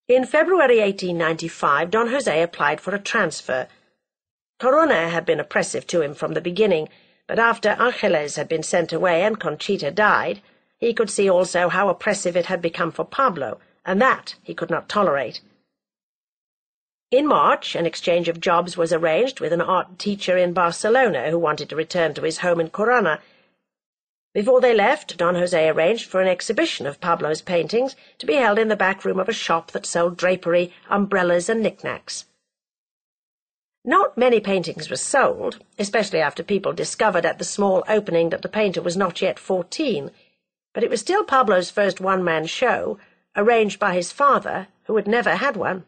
In February 1895, Don José applied for a transfer. Corona had been oppressive to him from the beginning, but after Angeles had been sent away and Conchita died, he could see also how oppressive it had become for Pablo, and that he could not tolerate. In March, an exchange of jobs was arranged with an art teacher in Barcelona who wanted to return to his home in Corona. Before they left, Don José arranged for an exhibition of Pablo's paintings to be held in the back room of a shop that sold drapery, umbrellas, and knickknacks. Not many paintings were sold, especially after people discovered at the small opening that the painter was not yet 14, but it was still Pablo's first one-man show, arranged by his father, who had never had one.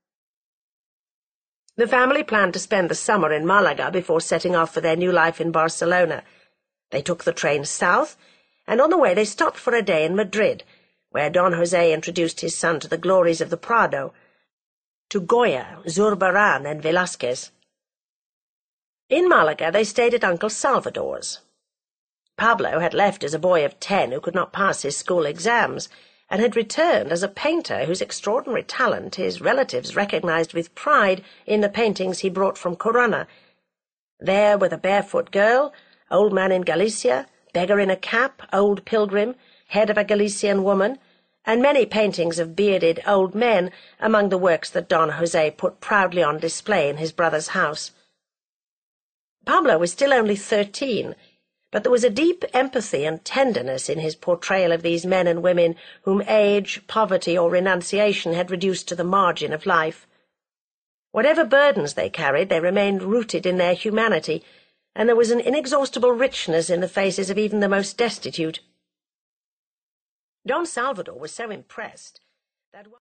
The family planned to spend the summer in Malaga before setting off for their new life in Barcelona. They took the train south, and on the way they stopped for a day in Madrid, where Don José introduced his son to the glories of the Prado, to Goya, Zurbarán, and Velázquez. In Malaga they stayed at Uncle Salvador's. Pablo had left as a boy of 10 who could not pass his school exams, and had returned as a painter whose extraordinary talent his relatives recognized with pride in the paintings he brought from Corona. There were the barefoot girl, old man in Galicia, beggar in a cap, old pilgrim, head of a Galician woman, and many paintings of bearded old men among the works that Don José put proudly on display in his brother's house. Pablo was still only 13, but there was a deep empathy and tenderness in his portrayal of these men and women whom age, poverty, or renunciation had reduced to the margin of life. Whatever burdens they carried, they remained rooted in their humanity, and there was an inexhaustible richness in the faces of even the most destitute. Don Salvador was so impressed that